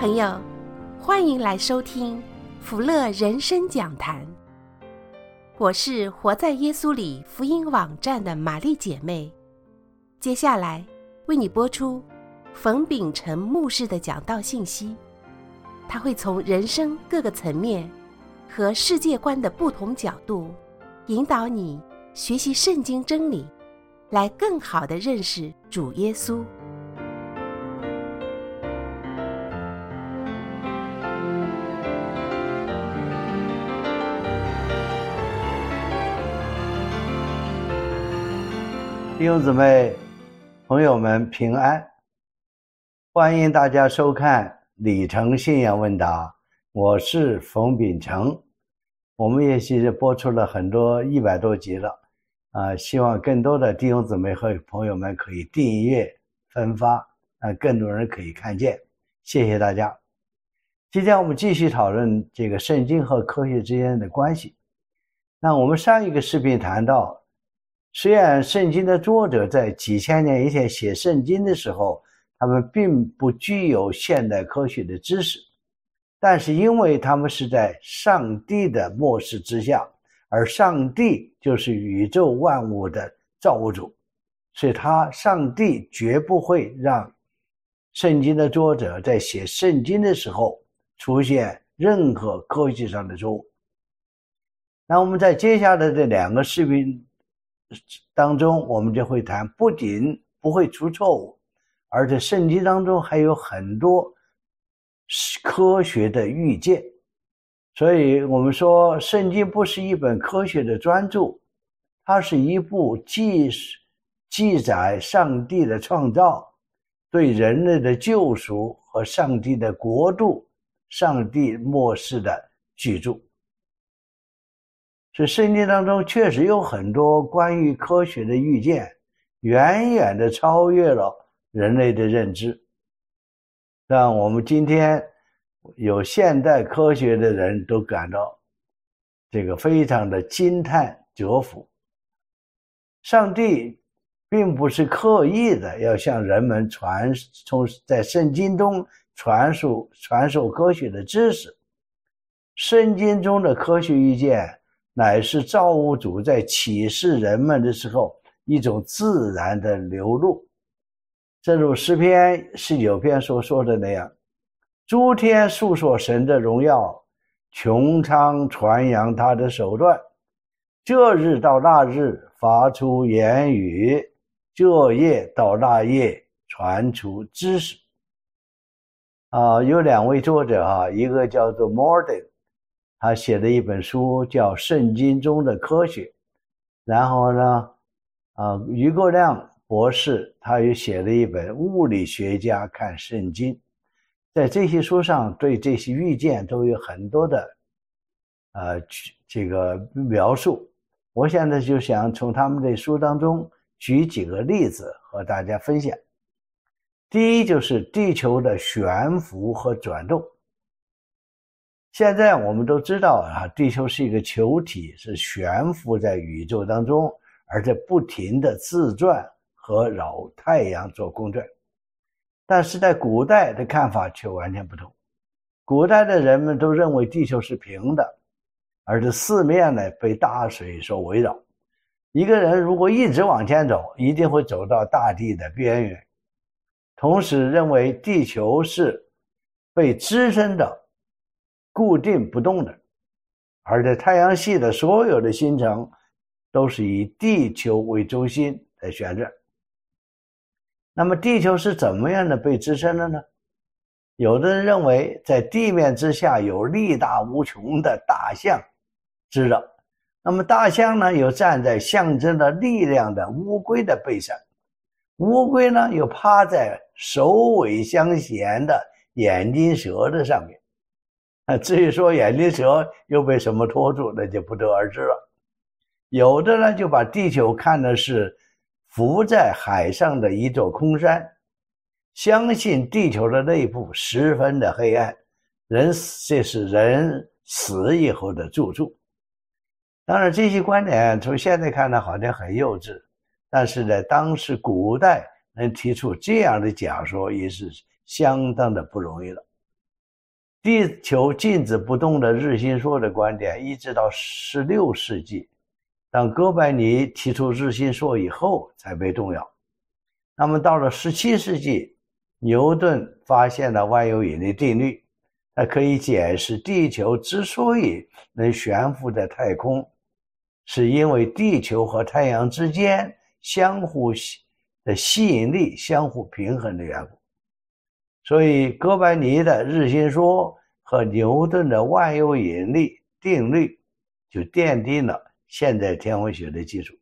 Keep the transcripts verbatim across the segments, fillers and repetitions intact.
朋友，欢迎来收听福乐人生讲坛。我是活在耶稣里福音网站的玛丽姐妹，接下来为你播出冯秉成牧师的讲道信息。他会从人生各个层面和世界观的不同角度，引导你学习圣经真理，来更好地认识主耶稣。 弟兄姊妹、朋友们平安，欢迎大家收看里程信仰问答，我是冯秉成。我们也是播出了很多一百多集了啊，希望更多的弟兄姊妹和朋友们可以订阅分发，啊，更多人可以看见，谢谢大家。今天我们继续讨论这个圣经和科学之间的关系。那我们上一个视频谈到，虽然圣经的作者在几千年以前写圣经的时候，他们并不具有现代科学的知识，但是因为他们是在上帝的默示之下，而上帝就是宇宙万物的造物主，所以他上帝绝不会让圣经的作者在写圣经的时候出现任何科学上的错误。那我们在接下来的两个视频当中，我们就会谈不仅不会出错误，而且圣经当中还有很多科学的预见。所以我们说圣经不是一本科学的专著，它是一部记记载上帝的创造、对人类的救赎和上帝的国度、上帝默示的巨著。所以圣经当中确实有很多关于科学的预见，远远的超越了人类的认知，让我们今天有现代科学的人都感到这个非常的惊叹折服。上帝并不是刻意的要向人们传从在圣经中传授传授科学的知识，圣经中的科学预见乃是造物主在启示人们的时候一种自然的流露。正如诗篇十九篇所说的那样，诸天述说神的荣耀，穹苍传扬他的手段，这日到那日发出言语，这夜到那夜传出知识。啊，有两位作者啊，一个叫做 Morden，他写的一本书叫《圣经中的科学》，然后呢，啊，余国亮博士他又写了一本《物理学家看圣经》。在这些书上对这些预见都有很多的呃这个描述。我现在就想从他们的书当中举几个例子和大家分享。第一就是地球的悬浮和转动。现在我们都知道啊，地球是一个球体，是悬浮在宇宙当中，而且不停的自转和绕太阳做公转。但是在古代的看法却完全不同。古代的人们都认为地球是平的，而且四面呢被大水所围绕。一个人如果一直往前走，一定会走到大地的边缘。同时认为地球是被支撑的，固定不动的，而且太阳系的所有的星辰都是以地球为中心来旋转。那么地球是怎么样的被支撑的呢？有的人认为在地面之下有力大无穷的大象支着，那么大象呢又站在象征着力量的乌龟的背上，乌龟呢又趴在首尾相衔的眼镜蛇的上面。啊，至于说眼镜蛇又被什么拖住，那就不得而知了。有的呢就把地球看的是浮在海上的一座空山，相信地球的内部十分的黑暗，人这是人死以后的住处。当然这些观点从现在看来好像很幼稚，但是在当时古代能提出这样的假说也是相当的不容易了。 地球静止不动的日心说的观点，一直到十六世纪，当哥白尼提出日心说以后才被动摇。那么到了十七世纪，牛顿发现了万有引力定律，它可以解释地球之所以能悬浮在太空，是因为地球和太阳之间相互的吸引力相互平衡的缘故。所以哥白尼的日心说和牛顿的万有引力定律就奠定了现代天文学的基础。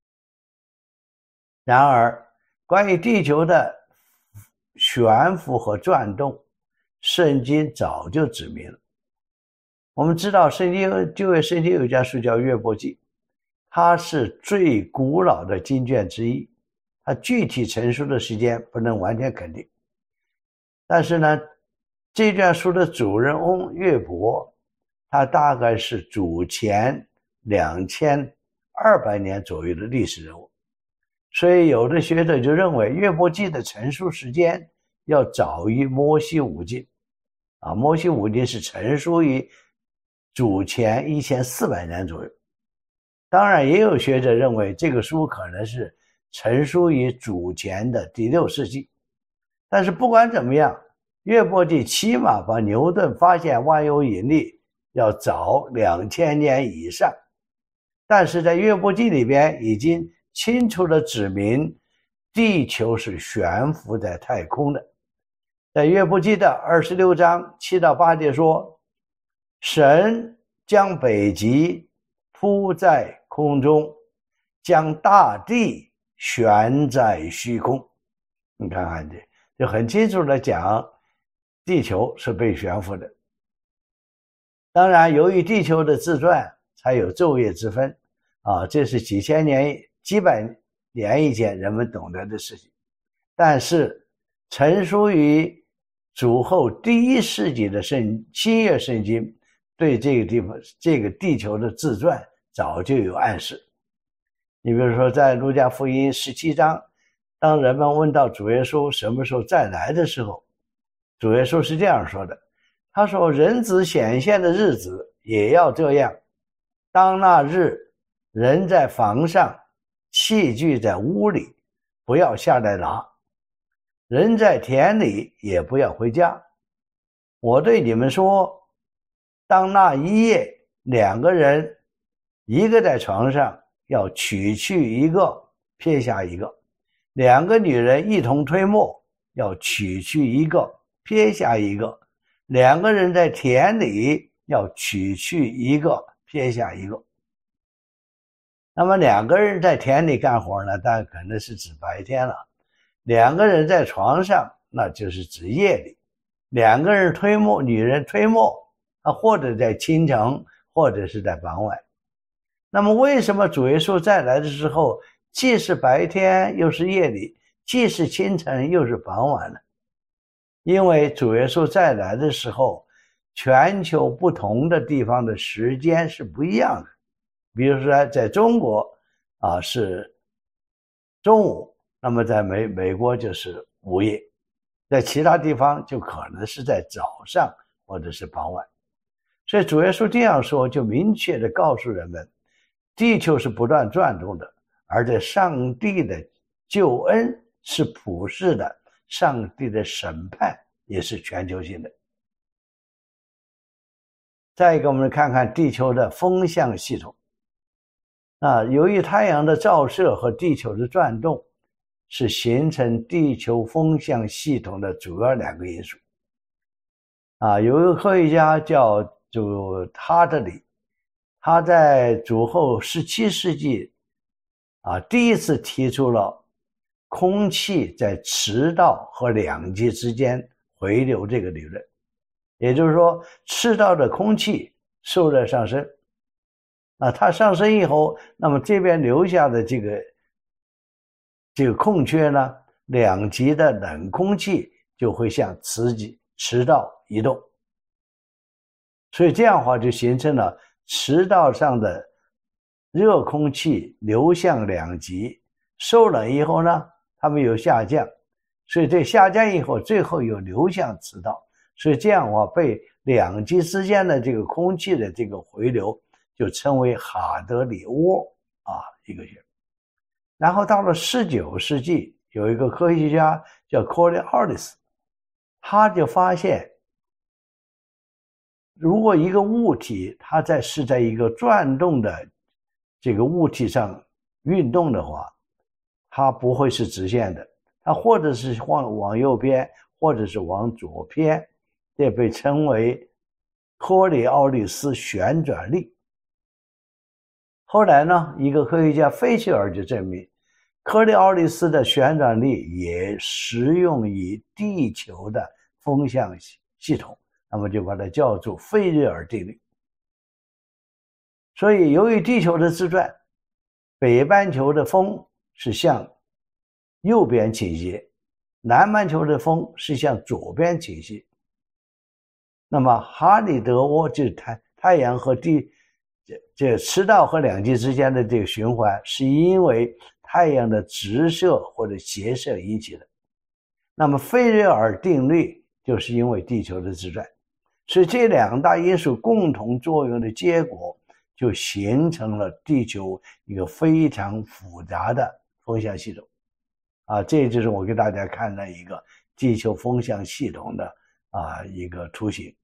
然而关于地球的悬浮和转动，圣经早就指明了。我们知道圣经旧约圣经有一卷书叫约伯记，它是最古老的经卷之一，它具体成书的时间不能完全肯定。但是呢，这卷书的主人翁约伯，他大概是主前两千二百年左右的历史人物，所以有的学者就认为约伯记的成书时间要早于摩西五经啊，摩西五经是成书于主前一千四百年左右。当然也有学者认为这个书可能是成书于主前的第六世纪。但是不管怎么样，约伯记起码把牛顿发现万有引力要早两千年以上。但是在约伯记里边已经清楚地指明地球是悬浮在太空的。在约伯记的二十六章七到八节说，神将北极铺在空中，将大地悬在虚空。你看看这就很清楚地讲地球是被悬浮的。当然由于地球的自转才有昼夜之分啊，这是几千年几百年以前人们懂得的事情。但是成书于主后第一世纪的圣新约圣经对这个地方这个地球的自转早就有暗示。你比如说在路加福音十七章，当人们问到主耶稣什么时候再来的时候，主耶稣是这样说的，他说人子显现的日子也要这样，当那日人在房上，器具在屋里，不要下来拿，人在田里也不要回家。我对你们说，当那一夜两个人，一个在床上，要取去一个，撇下一个；两个女人一同推磨，要取去一个，撇下一个；两个人在田里，要取去一个，撇下一个。那么两个人在田里干活呢，当然可能是指白天了；两个人在床上，那就是指夜里；两个人推磨，女人推磨，啊，或者在清晨，或者是在傍晚。那么为什么主耶稣再来的时候，既是白天又是夜里，既是清晨又是傍晚呢？因为主耶稣再来的时候，全球不同的地方的时间是不一样的。比如说在中国啊是中午，那么在美美国就是午夜，在其他地方就可能是在早上或者是傍晚。所以主耶稣这样说，就明确地告诉人们，地球是不断转动的，而且上帝的救恩是普世的，上帝的审判也是全球性的。再一个，我们看看地球的风向系统。啊，由于太阳的照射和地球的转动是形成地球风向系统的主要两个因素。啊，有一个科学家叫就哈德里，他在主后十七世纪啊第一次提出了空气在赤道和两极之间回流这个理论。也就是说，赤道的空气受热上升，啊，它上升以后，那么这边留下的这个这个空缺呢，两极的冷空气就会向磁极赤道移动，所以这样的话就形成了赤道上的热空气流向两极，受冷以后呢，它们有下降，所以这下降以后最后又流向赤道， 所以这样的话，被两极之间的这个空气的这个回流就称为哈德里涡啊一个学。然后到了十九世纪，有一个科学家叫科里奥利斯，他就发现，如果一个物体它在是在一个转动的这个物体上运动的话，它不会是直线的，它或者是往往右边，或者是往左偏，这被称为科里奥利斯旋转力。后来呢，一个科学家费切尔就证明，科里奥利斯的旋转力也适用于地球的风向系统，那么就把它叫做费瑞尔定律。所以由于地球的自转，北半球的风是向右边倾斜，南半球的风是向左边倾斜。那么哈里德涡就是太太阳和地这这赤道和两极之间的这个循环，是因为太阳的直射或者斜射引起的。那么费瑞尔定律就是因为地球的自转，所以这两大因素共同作用的结果，就形成了地球一个非常复杂的风向系统啊，这就是我给大家看的一个地球风向系统的啊一个图形。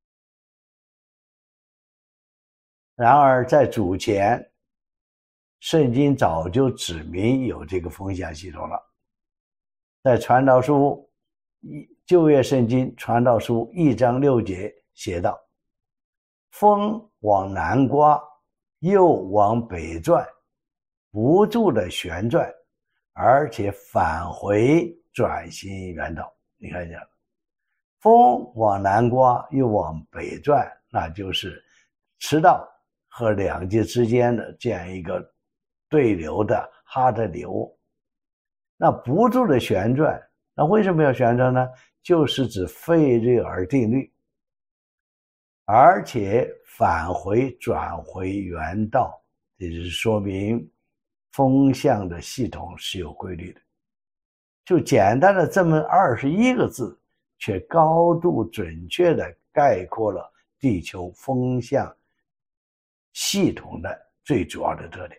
然而在主前，圣经早就指明有这个风向系统了。在传道书旧约圣经传道书一章六节写道，风往南刮，又往北转，不住的旋转，而且返回转心原道。你看见了，风往南刮又往北转，那就是赤道和两极之间的这样一个对流的哈德里涡。那不住的旋转，那为什么要旋转呢？就是指费瑞尔定律，而且返回转回原道，这就是说明风向的系统是有规律的。就简单的这么二十一个字，却高度准确地概括了地球风向系统的最主要的特点。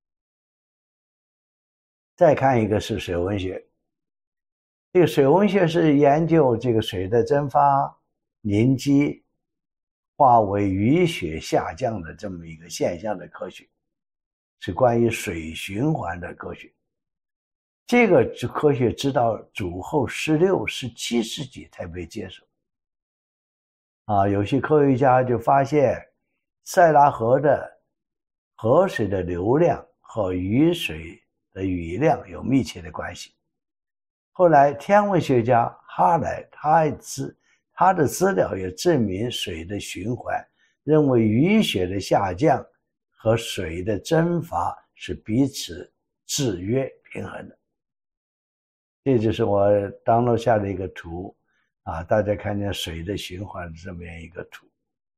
再看一个是水温学，这个水温学是研究这个水的蒸发、凝积、化为雨雪下降的这么一个现象的科学，是关于水循环的科学。这个科学直到主后十六、十七世纪才被接受。啊，有些科学家就发现塞纳河的河水的流量和雨水的雨量有密切的关系。后来天文学家哈莱他资他的资料也证明水的循环，认为雨雪的下降和水的蒸发是彼此制约平衡的。这就是我当落下的一个图啊，大家看见水的循环这么样一个图。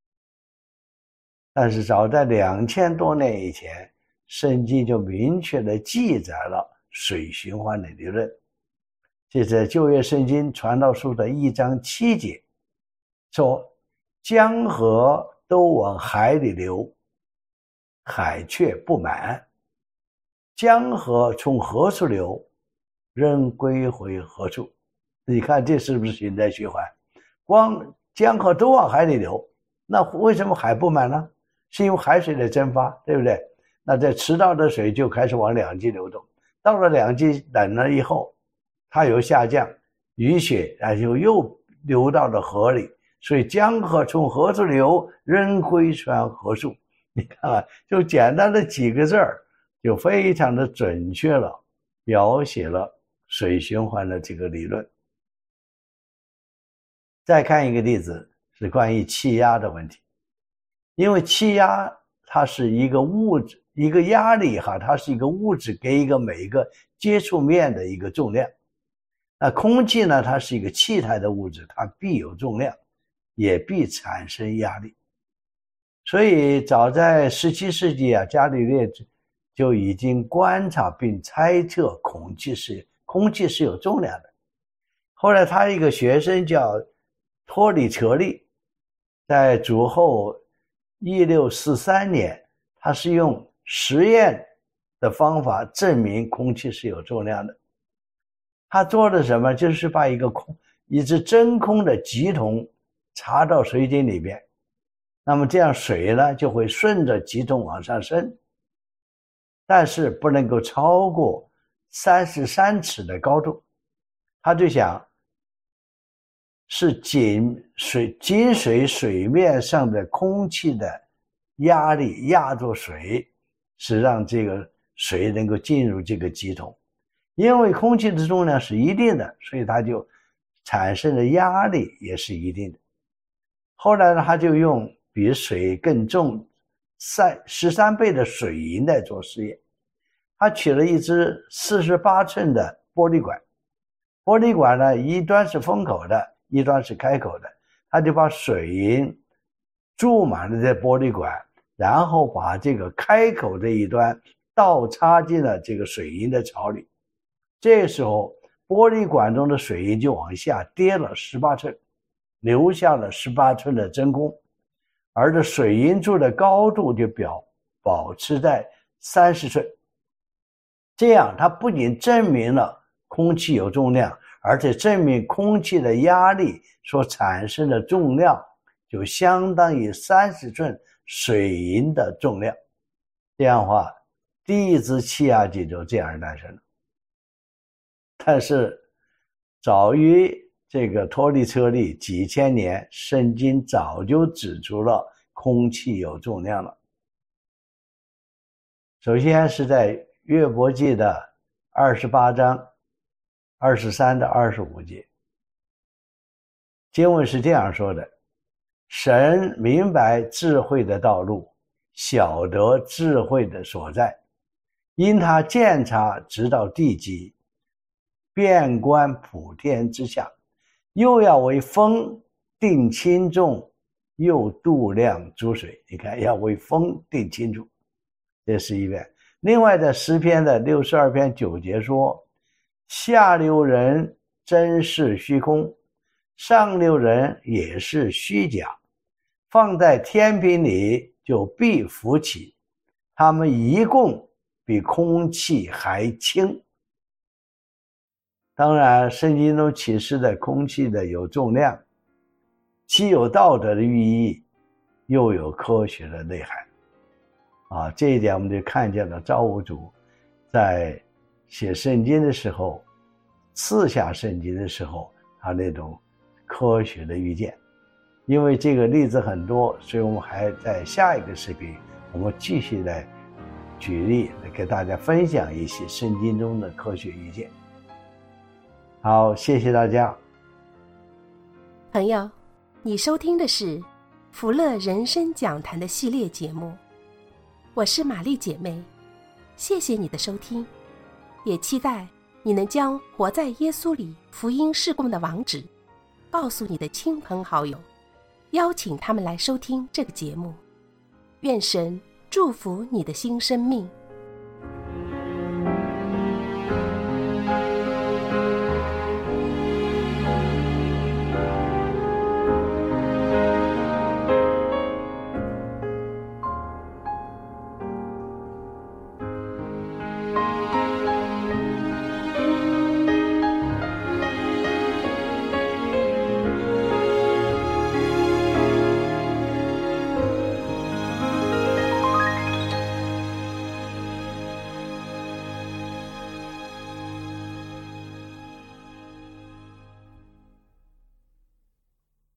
但是早在两千多年以前，圣经就明确地记载了水循环的理论。这在旧约圣经传道书的一章七节说，江河都往海里流，海却不满，江河从何处流，仍归回何处。你看这是不是循在循环？光江河都往海里流，那为什么海不满呢？是因为海水的蒸发，对不对？那在赤道的水就开始往两极流动，到了两极冷了以后，它有下降，雨雪然后又流到了河里，所以江河从何处流，仍归传何处。你看啊，就简单的几个字儿，就非常的准确了描写了水循环的这个理论。再看一个例子，是关于气压的问题。因为气压它是一个物质，一个压力哈，它是一个物质给一个每一个接触面的一个重量。那空气呢，它是一个气态的物质，它必有重量，也必产生压力。所以早在十七世纪啊，伽利略就已经观察并猜测空气是空气是有重量的。后来他一个学生叫托里彻利在主后一六四三年，他是用实验的方法证明空气是有重量的。他做的什么？就是把一个空一只真空的极筒插到水井里边，那么这样水呢就会顺着极筒往上升，但是不能够超过三十三尺的高度。他就想是井水井水水面上的空气的压力压住水，是让这个水能够进入这个极筒。因为空气的重量是一定的，所以它就产生的压力也是一定的。后来呢，他就用比水更重三十三倍的水银来做实验。他取了一支四十八寸的玻璃管，玻璃管呢一端是封口的，一端是开口的，他就把水银注满了这玻璃管，然后把这个开口这一端倒插进了这个水银的槽里。这时候玻璃管中的水银就往下跌了十八寸，留下了十八寸的真空，而这水银柱的高度就表保持在三十寸。这样它不仅证明了空气有重量，而且证明空气的压力所产生的重量就相当于三十寸水银的重量。这样的话，第一支气压计就这样诞生了。但是早于这个托里彻利几千年，圣经早就指出了空气有重量了。首先是在约伯记的二十八章二十三到二十五节，经文是这样说的：神明白智慧的道路，晓得智慧的所在，因他鉴察直到地极，遍观普天之下，又要为风定轻重，又度量诸水。你看，要为风定轻重，这是一遍。另外在诗篇的六十二篇九节说：下流人真是虚空，上流人也是虚假，放在天平里就必浮起，他们一共比空气还轻。当然圣经中启示的空气的有重量，既有道德的寓意，又有科学的内涵啊，这一点我们就看见了造物主在写圣经的时候，赐下圣经的时候，他那种科学的预见。因为这个例子很多，所以我们还在下一个视频我们继续来举例，来给大家分享一些圣经中的科学预见。好，谢谢大家。 朋友，你收听的是福乐人生讲坛的系列节目，我是玛丽姐妹，谢谢你的收听，也期待你能将活在耶稣里福音事工的网址告诉你的亲朋好友，邀请他们来收听这个节目。愿神祝福你的新生命。